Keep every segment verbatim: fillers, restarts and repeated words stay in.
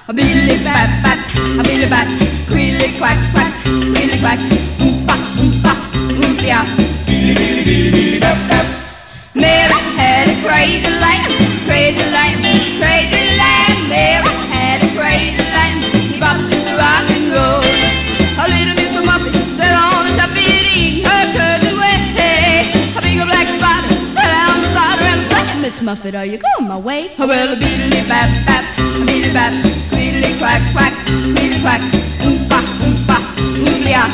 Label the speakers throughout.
Speaker 1: a billy bat bat, a billy bat, quilly quack quack, quilly quack, oompa oompa, oompia. Mary had a crazy life, crazy life, crazy life. Mary had a crazy life. He bopped to the rock and roll. A little Miss Muffet sat on the top of it, eating her cousin way. A big black spider sat down beside her and sang, Miss Muffet, are you going my way? Oh, well, a beedly bap bap, a beedly bap, queedly quack quack, queedly quack, oompa oompa, oompia.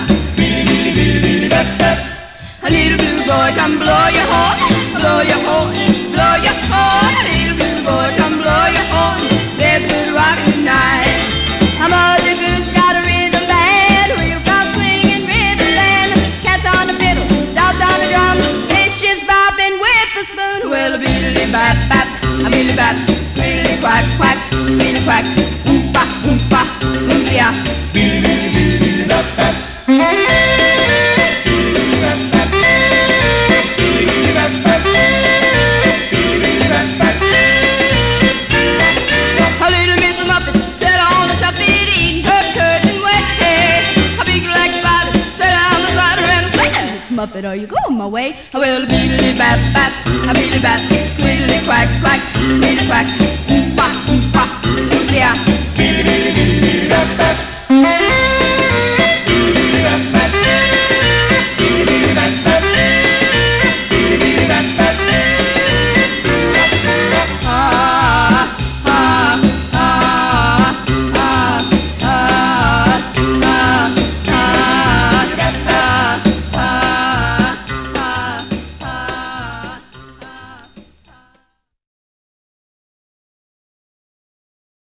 Speaker 1: A little blue boy, come blow your horn, blow your horn, blow your horn. A little blue boy, come blow your horn. There's good rockin' tonight. A mother goose got a rhythm band, real cock swinging riddleland. Cats on the fiddle, dogs on the drum, fishes bobbing with the spoon. Well, a beedly bap bap, a beedly bap, beedly quack quack, beedly quack, oompa oompa, oompia. Beedly bap bap. Muffet, are you going my way? I will beedly bat bat, a beedly bat, quiddly quack quack, beedly quack, oompa oompa, oompia. Beedly beedly beedly bat bat.